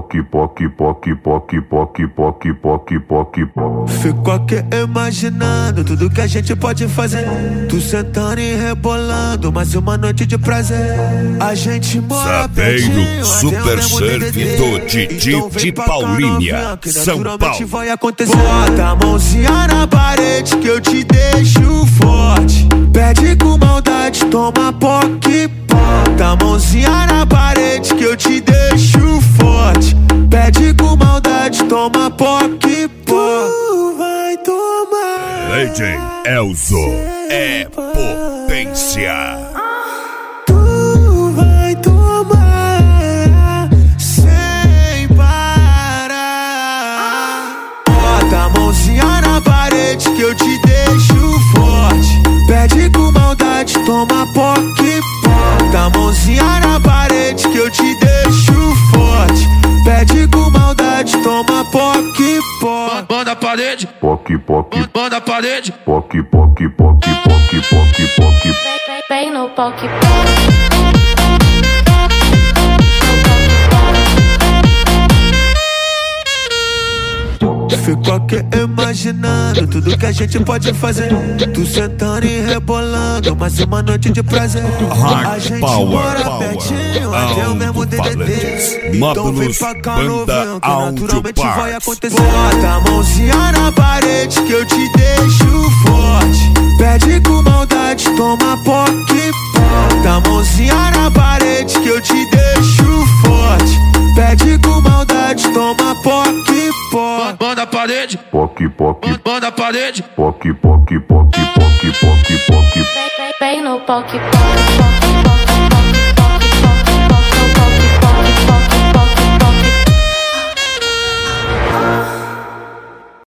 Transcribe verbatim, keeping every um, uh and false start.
poc, poc, poc, poc, poc, poc, poc, poc, poc. Fico aqui imaginando tudo que a gente pode fazer. Tu sentando e rebolando, mais uma noite de prazer. A gente mora Sabeiro Super Surf do Didi de Paulínia, São Paulo. Vai acontecer. Bota a mãozinha na parede que eu te deixo forte. Pede com maldade, toma poc. Bota a mãozinha na parede que eu te deixo forte. Pede com maldade, toma poc. Tu vai tomar. Legend Elzo é potência. Tu vai tomar sem parar. Bota a mãozinha na parede que eu te deixo forte. Pede com maldade, toma poc. Bota a mãozinha na parede que eu te deixo forte. Pede com maldade, toma poc. Banda a parede, Poc, poc, banda a parede. poc, poc, poc, poc, poc, poc. Vem no poc. Fico aqui imaginando tudo que a gente pode fazer. Tu sentando e rebolando, mais uma noite de prazer. A gente Power, mora Power, pertinho, até o mesmo D D T. Alto-falantes, Então vem módulos, pra cá banda novinho, que naturalmente Audio vai Parts. acontecer. Bota a mãozinha na parede que eu te deixo forte. Pede com maldade, toma poc. Bota a mãozinha na parede que eu te deixo forte. Pede com maldade, toma poc. Banda a parede, Poc, poc, banda a parede. poc, poc, poc, poc, poc, poc. Vem no poc.